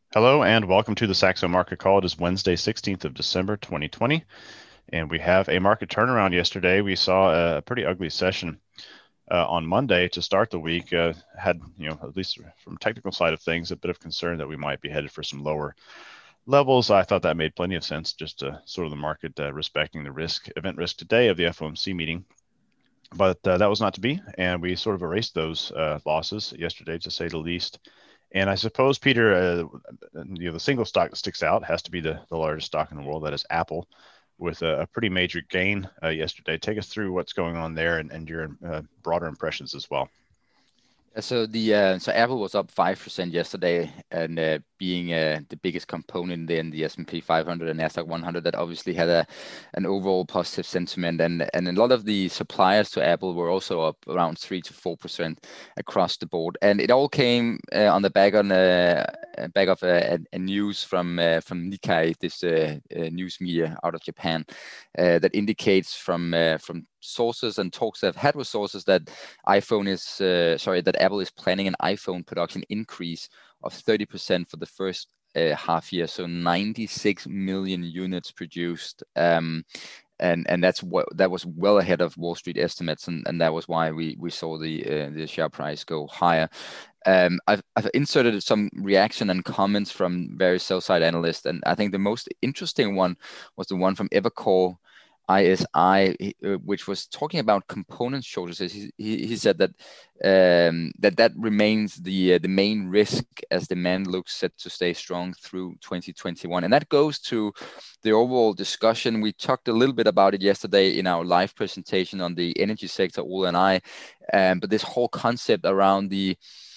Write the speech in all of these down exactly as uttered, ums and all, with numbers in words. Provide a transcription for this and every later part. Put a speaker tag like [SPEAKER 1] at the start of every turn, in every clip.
[SPEAKER 1] Hello and welcome to the Saxo Market Call. It is Wednesday, sixteenth of December, twenty twenty, and we have a market turnaround yesterday. We saw a pretty ugly session uh, on Monday to start the week. Uh, had, you know, at least from technical side of things, a bit of concern that we might be headed for some lower levels. I thought that made plenty of sense, just uh, sort of the market uh, respecting the risk, event risk today of the F O M C meeting. But uh, that was not to be, and we sort of erased those uh, losses yesterday, to say the least. And I suppose, Peter, uh, you know, the single stock that sticks out has to be the, the largest stock in the world, that is Apple, with a, a pretty major gain uh, yesterday. Take us through what's going on there and, and your uh, broader impressions as well.
[SPEAKER 2] So the uh, so Apple was up five percent yesterday, and uh, being uh, the biggest component in the S and P five hundred and Nasdaq one hundred, that obviously had a an overall positive sentiment, and and a lot of the suppliers to Apple were also up around three to four percent across the board, and it all came uh, on the back on uh, back of a, a news from uh, from Nikkei, this uh, uh, news media out of Japan, uh, that indicates from uh, from sources and talks that I've had with sources that iPhone is uh, sorry that Apple is planning an iPhone production increase of thirty percent for the first uh, half year, so ninety-six million units produced. Um, and and that's what that was well ahead of Wall Street estimates, and, and that was why we we saw the uh, the share price go higher. Um, I've, I've inserted some reaction and comments from various sell side analysts, and I think the most interesting one was the one from Evercore I S I, uh, which was talking about component shortages. He, he, he said that um, that that remains the uh, the main risk as demand looks set to stay strong through twenty twenty-one, and that goes to the overall discussion. We talked a little bit about it yesterday in our live presentation on the energy sector, Ole and I, um, but this whole concept around the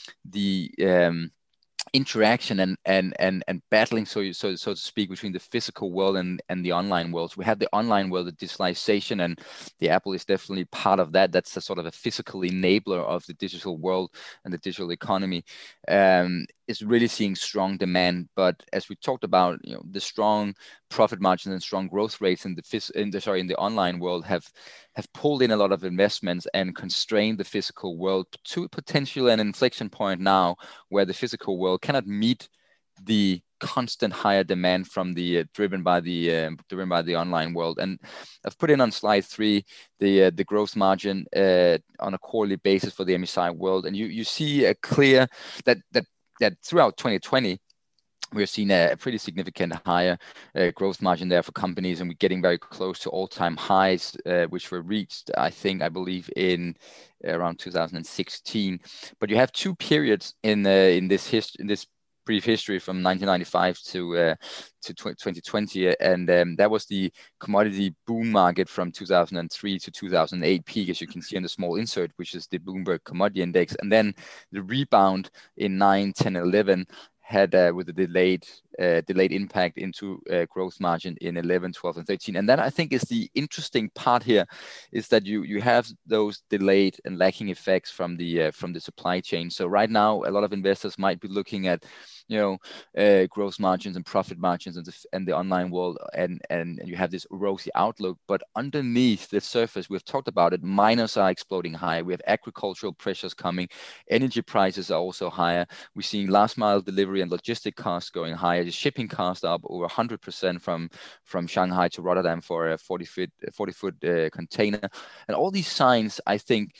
[SPEAKER 2] the um, interaction and and and and battling, so so so to speak, between the physical world and and the online world. So we have the online world, the digitalization, and the Apple is definitely part of that. That's a sort of a physical enabler of the digital world and the digital economy. Um, is really seeing strong demand, but as we talked about, you know, the strong profit margins and strong growth rates in the phys- in the sorry in the online world have have pulled in a lot of investments and constrained the physical world to potentially an inflection point now, where the physical world cannot meet the constant higher demand from the uh, driven by the uh, driven by the online world. And I've put in on slide three the uh, the gross margin uh, on a quarterly basis for the M S C I World, and you you see a clear that that that throughout twenty twenty we're seeing a pretty significant higher uh, growth margin there for companies, and we're getting very close to all-time highs, uh, which were reached, I think, I believe, in around two thousand sixteen. But you have two periods in uh, in this hist- in this brief history from nineteen ninety-five to uh, to twenty twenty, and um, that was the commodity boom market from two thousand three to two thousand eight peak, as you can see on the small insert, which is the Bloomberg Commodity Index, and then the rebound in nine, ten, eleven had uh, with a delayed uh, delayed impact into uh, growth margin in eleven, twelve, and thirteen. And that, I think, is the interesting part here, is that you you have those delayed and lacking effects from the uh, from the supply chain. So right now, a lot of investors might be looking at, you know, uh, gross margins and profit margins and the, and the online world, and, and and you have this rosy outlook. But underneath the surface, we've talked about it, miners are exploding high. We have agricultural pressures coming, energy prices are also higher. We're seeing last mile delivery and logistic costs going higher. The shipping costs are up over one hundred percent from from Shanghai to Rotterdam for a forty foot forty foot uh, container. And all these signs, I think,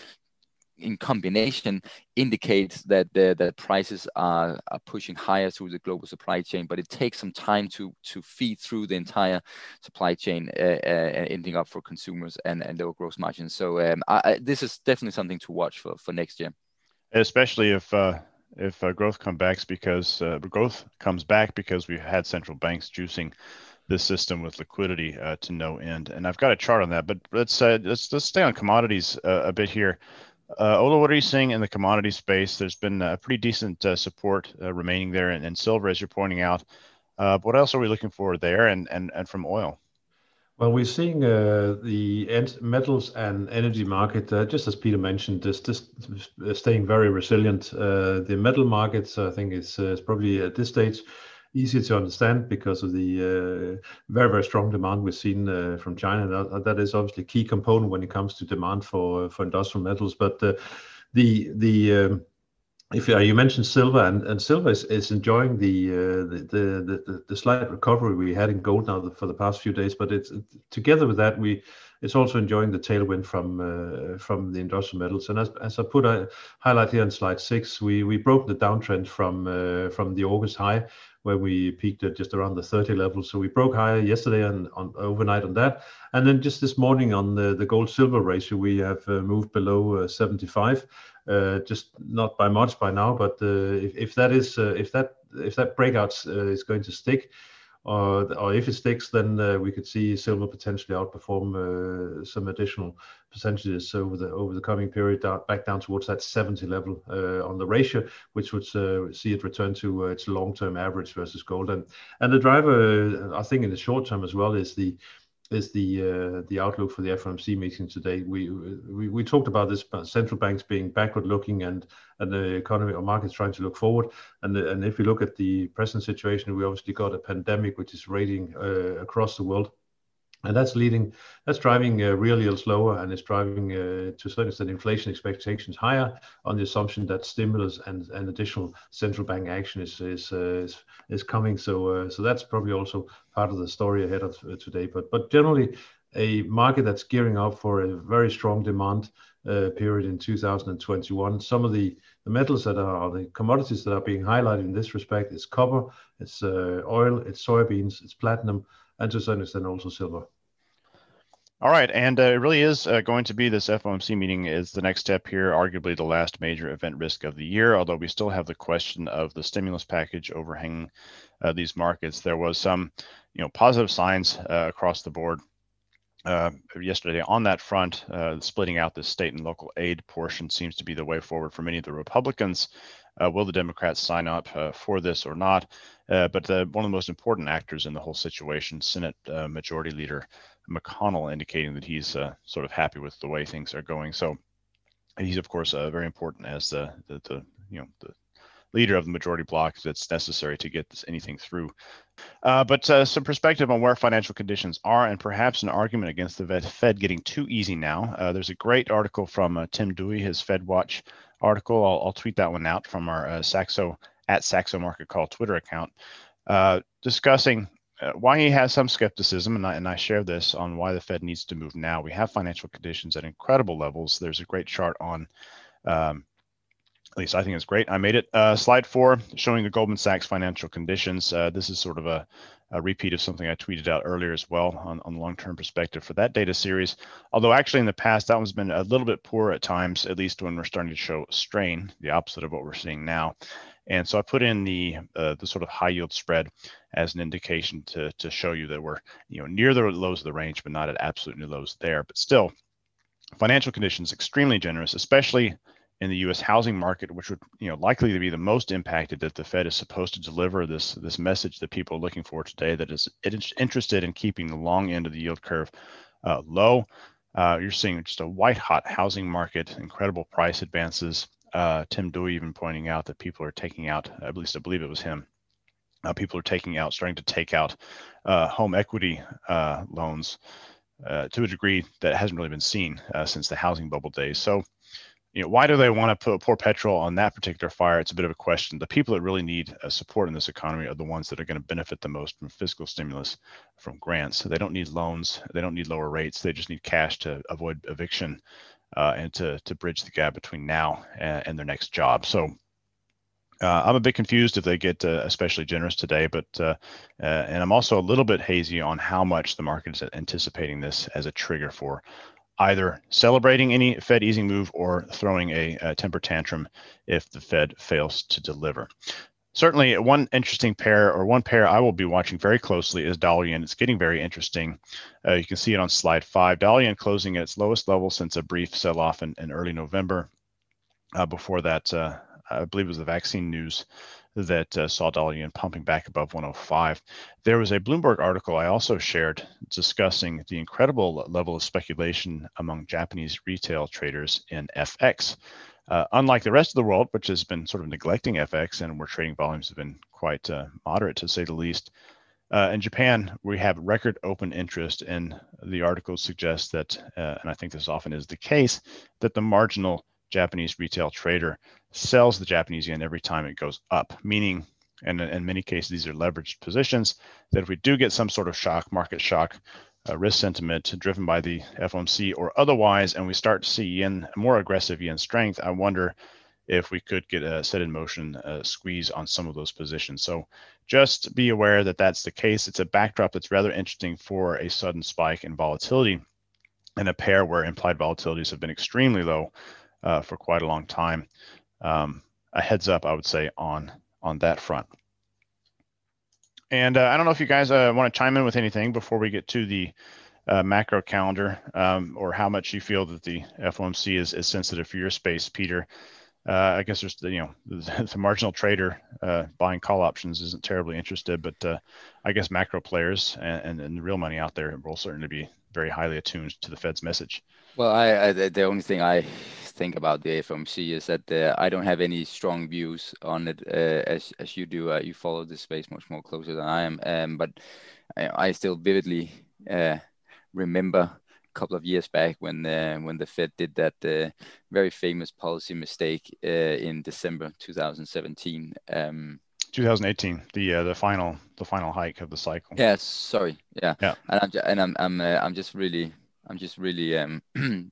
[SPEAKER 2] in combination indicates that the that prices are, are pushing higher through the global supply chain, but it takes some time to to feed through the entire supply chain, uh, uh, ending up for consumers and and lower gross margins. So um, I, I, this is definitely something to watch for for next year,
[SPEAKER 1] Especially if uh, if uh, growth comes back because uh, growth comes back because we've had central banks juicing this system with liquidity uh, to no end. And I've got a chart on that, but let's uh, let's let's stay on commodities uh, a bit here. Uh, Ola, what are you seeing in the commodity space? There's been a pretty decent uh, support uh, remaining there, and, and silver, as you're pointing out. Uh, what else are we looking for there, and and and from oil?
[SPEAKER 3] Well, we're seeing uh, the en- metals and energy market, uh, just as Peter mentioned, is just uh, staying very resilient. Uh, the metal markets, I think, is, uh, is probably at this stage easier to understand because of the uh, very, very strong demand we've seen uh, from China. That, that is obviously a key component when it comes to demand for for industrial metals. But uh, the the um, if uh, you mentioned silver, and, and silver is, is enjoying the, uh, the, the the the slight recovery we had in gold now for the past few days, but it's together with that we it's also enjoying the tailwind from uh, from the industrial metals. And as as I put a highlight here on slide six, we we broke the downtrend from uh, from the August high, where we peaked at just around the thirty level. So we broke higher yesterday and on overnight on that, and then just this morning on the the gold silver ratio we have uh, moved below uh, seventy-five. Uh, just not by much by now, but uh, if, if that is uh, if that if that breakout uh, is going to stick, or or if it sticks, then uh, we could see silver potentially outperform uh, some additional percentages over the over the coming period, down, back down towards that seventy level uh, on the ratio, which would uh, see it return to uh, its long-term average versus gold. And and the driver, uh, I think, in the short term as well is the is the uh, the outlook for the F O M C meeting today. We, we we talked about this, central banks being backward looking and and the economy or markets trying to look forward. And and if we look at the present situation, we obviously got a pandemic which is raging uh, across the world. And that's leading, that's driving uh, real yields lower, and it's driving uh, to a certain extent inflation expectations higher on the assumption that stimulus and, and additional central bank action is is uh, is, is coming. So uh, so that's probably also part of the story ahead of uh, today. But but generally, a market that's gearing up for a very strong demand uh, period in two thousand twenty-one. Some of the, the metals that are, or the commodities that are being highlighted in this respect is copper, it's uh, oil, it's soybeans, it's platinum, and to a certain extent also silver.
[SPEAKER 1] All right, and uh, it really is uh, going to be this F O M C meeting is the next step here, arguably the last major event risk of the year, although we still have the question of the stimulus package overhanging uh, these markets. There was some, you know, positive signs uh, across the board uh, yesterday on that front. Uh, splitting out the state and local aid portion seems to be the way forward for many of the Republicans. Uh, will the Democrats sign up uh, for this or not? Uh, but uh, one of the most important actors in the whole situation, Senate uh, Majority Leader McConnell, indicating that he's uh, sort of happy with the way things are going. So he's, of course, uh, very important as the, the, the you know the leader of the majority bloc that's necessary to get this, anything through. Uh, but uh, some perspective on where financial conditions are, and perhaps an argument against the Fed getting too easy now. Uh, there's a great article from uh, Tim Dewey, his FedWatch article. I'll, I'll tweet that one out from our uh, Saxo at Saxo Market Call Twitter account, uh, discussing uh, why he has some skepticism, and I, and I share this on why the Fed needs to move now. We have financial conditions at incredible levels. There's a great chart on, um, at least I think it's great. I made it. Uh, slide four, showing the Goldman Sachs financial conditions. Uh, this is sort of a, a repeat of something I tweeted out earlier as well on, on the long-term perspective for that data series. Although actually in the past, that one's been a little bit poor at times, at least when we're starting to show strain, the opposite of what we're seeing now. And so I put in the uh, the sort of high yield spread as an indication to to show you that we're, you know, near the lows of the range, but not at absolute new lows there. But still, financial conditions extremely generous, especially in the U S housing market, which would, you know, likely to be the most impacted, that the Fed is supposed to deliver this this message that people are looking for today, that is interested in keeping the long end of the yield curve uh, low. Uh, you're seeing just a white hot housing market, incredible price advances. Uh, Tim Dewey even pointing out that people are taking out, at least I believe it was him, uh, people are taking out, starting to take out uh, home equity uh, loans uh, to a degree that hasn't really been seen uh, since the housing bubble days. So, you know, why do they want to put pour petrol on that particular fire? It's a bit of a question. The people that really need uh, support in this economy are the ones that are going to benefit the most from fiscal stimulus, from grants. So they don't need loans, they don't need lower rates. They just need cash to avoid eviction uh, and to to bridge the gap between now and, and their next job. So uh, I'm a bit confused if they get uh, especially generous today, but uh, uh, and I'm also a little bit hazy on how much the market is anticipating this as a trigger for either celebrating any Fed easing move or throwing a, a temper tantrum if the Fed fails to deliver. Certainly, one interesting pair, or one pair I will be watching very closely, is dollar yen. It's getting very interesting. Uh, you can see it on slide five. Dollar yen closing at its lowest level since a brief sell-off in, in early November. Uh, before that, uh, I believe it was the vaccine news that uh, saw dollar yen pumping back above one oh five. There was a Bloomberg article I also shared discussing the incredible level of speculation among Japanese retail traders in F X. Uh, unlike the rest of the world, which has been sort of neglecting F X and where trading volumes have been quite uh, moderate, to say the least, uh, in Japan, we have record open interest, and the article suggests that, uh, and I think this often is the case, that the marginal Japanese retail trader sells the Japanese yen every time it goes up, meaning, and in many cases, these are leveraged positions, that if we do get some sort of shock, market shock, uh, risk sentiment driven by the F O M C or otherwise, and we start to see yen, more aggressive yen strength, I wonder if we could get a set in motion a squeeze on some of those positions. So just be aware that that's the case. It's a backdrop that's rather interesting for a sudden spike in volatility in a pair where implied volatilities have been extremely low uh, for quite a long time. Um, a heads up, I would say, on on that front. And uh, I don't know if you guys uh, want to chime in with anything before we get to the uh, macro calendar, um, or how much you feel that the F O M C is, is sensitive for your space, Peter. Uh, I guess there's, you know, the, the marginal trader uh, buying call options isn't terribly interested, but uh, I guess macro players and, and, and the real money out there will certainly be very highly attuned to the Fed's message.
[SPEAKER 2] Well, I, I the only thing I think about the F O M C is that uh, I don't have any strong views on it uh, as as you do. Uh, you follow this space much more closer than I am, um, but I, I still vividly uh, remember couple of years back when uh, when the Fed did that uh, very famous policy mistake uh, in December two thousand seventeen. Um,
[SPEAKER 1] twenty eighteen, the uh, the final the final hike of the cycle.
[SPEAKER 2] Yeah, sorry. Yeah,
[SPEAKER 1] yeah.
[SPEAKER 2] And I'm and I'm I'm uh, I'm just really I'm just really um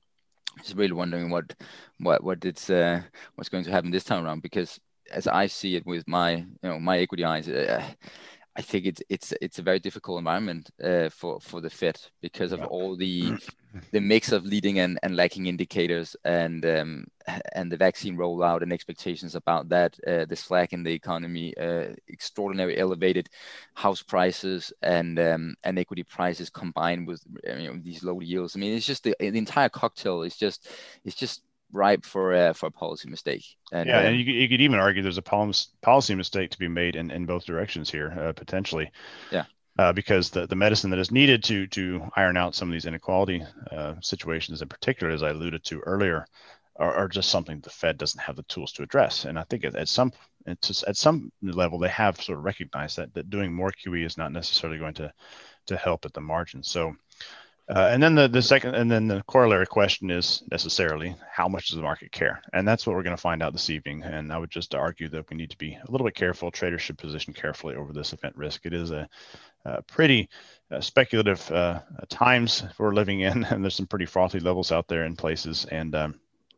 [SPEAKER 2] just really wondering what what what it's uh, what's going to happen this time around, because as I see it with my you know my equity eyes. Uh, I think it's it's it's a very difficult environment uh, for for the Fed because of yeah. all the the mix of leading and, and lagging indicators, and um, and the vaccine rollout and expectations about that, uh, the slack in the economy, uh, extraordinary elevated house prices and um, and equity prices combined with you know these low yields. I mean, it's just the, the entire cocktail is just it's just. ripe for uh, for a policy mistake.
[SPEAKER 1] And, yeah, um, and you, you could even argue there's a policy mistake to be made in, in both directions here, uh, potentially.
[SPEAKER 2] Yeah.
[SPEAKER 1] Uh, because the, the medicine that is needed to to iron out some of these inequality uh, situations in particular, as I alluded to earlier, are, are just something the Fed doesn't have the tools to address. And I think at, at some it's at some level they have sort of recognized that that doing more Q E is not necessarily going to to help at the margin. So. Uh, and then the, the second, and then the corollary question is necessarily how much does the market care? And that's what we're going to find out this evening. And I would just argue that we need to be a little bit careful. Traders should position carefully over this event risk. It is a, a pretty uh, speculative uh, times we're living in, and there's some pretty frothy levels out there in places. And um,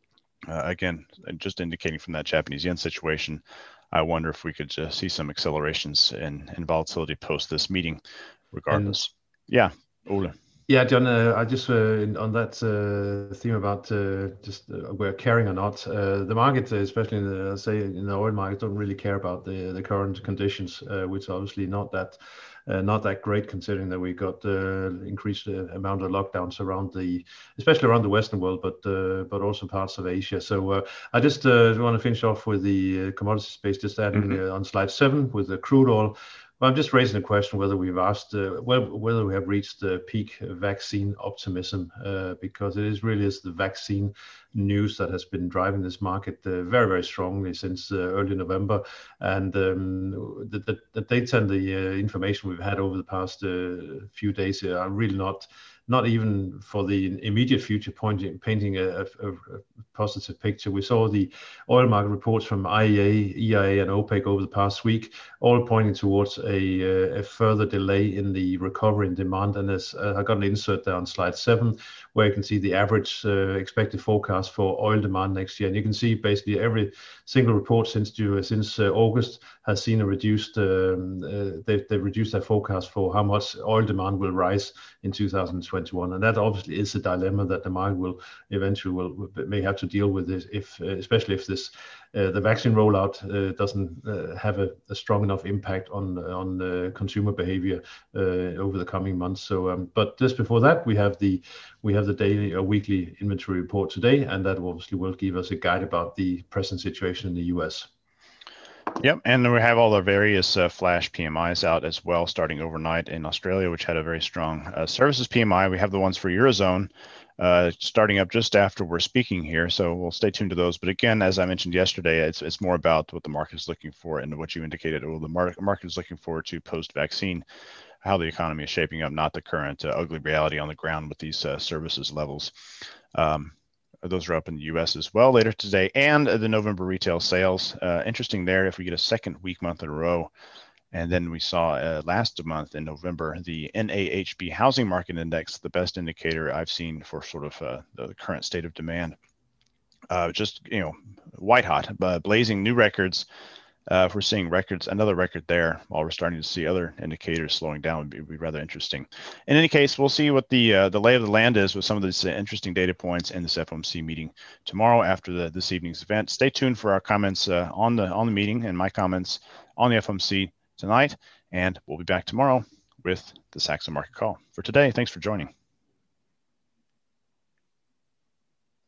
[SPEAKER 1] uh, again, just indicating from that Japanese yen situation, I wonder if we could just see some accelerations in, in volatility post this meeting, regardless. And, yeah, Ole.
[SPEAKER 3] Yeah, John, uh, I just uh, on that uh, theme about uh, just uh, we're caring or not, uh, the market, especially in the say in the oil market, don't really care about the the current conditions, uh, which are obviously not that uh, not that great, considering that we got uh, increased uh, amount of lockdowns around the, especially around the Western world, but uh, but also parts of Asia. So uh, I just uh, want to finish off with the uh, commodity space, just adding mm-hmm. uh, on slide seven with the crude oil. Well, I'm just raising a question whether we've asked uh, whether we have reached the peak vaccine optimism, uh, because it is really is the vaccine news that has been driving this market uh, very, very strongly since uh, early November. And um, the, the, the data and the uh, information we've had over the past uh, few days are really not not even for the immediate future pointing, painting a, a, a positive picture. We saw the oil market reports from I E A, E I A, and OPEC over the past week, all pointing towards a, a further delay in the recovery in demand. And as uh, I got an insert there on slide seven, where you can see the average uh, expected forecast for oil demand next year. And you can see basically every single report since due, since uh, August has seen a reduced, um, uh, they've, they've reduced their forecast for how much oil demand will rise in two thousand twenty-one. And that obviously is a dilemma that the market will eventually will may have to deal with, this if, uh, especially if this uh, the vaccine rollout uh, doesn't uh, have a, a strong enough impact on on uh, consumer behavior uh, over the coming months. So, um, but just before that, we have the we have the daily or weekly inventory report today, and that obviously will give us a guide about the present situation in the U S.
[SPEAKER 1] Yep, and we have all the various uh, flash P M Is out as well, starting overnight in Australia, which had a very strong uh, services P M I. We have the ones for Eurozone uh, starting up just after we're speaking here, so we'll stay tuned to those. But again, as I mentioned yesterday, it's it's more about what the market is looking for and what you indicated. Well, the market market is looking forward to post-vaccine, how the economy is shaping up, not the current uh, ugly reality on the ground with these uh, services levels. Um, those are up in the U S as well later today, and the November retail sales. Uh, interesting there if we get a second week month in a row. And then we saw uh, last month in November, the N A H B Housing Market Index, the best indicator I've seen for sort of uh, the current state of demand. Uh, just, you know, white hot, uh, blazing new records. Uh, if we're seeing records, another record there, while we're starting to see other indicators slowing down, would be, would be rather interesting. In any case, we'll see what the uh, the lay of the land is with some of these uh, interesting data points in this F O M C meeting tomorrow after the this evening's event. Stay tuned for our comments uh, on the on the meeting and my comments on the F O M C tonight, and we'll be back tomorrow with the Saxo Market Call. For today, thanks for joining.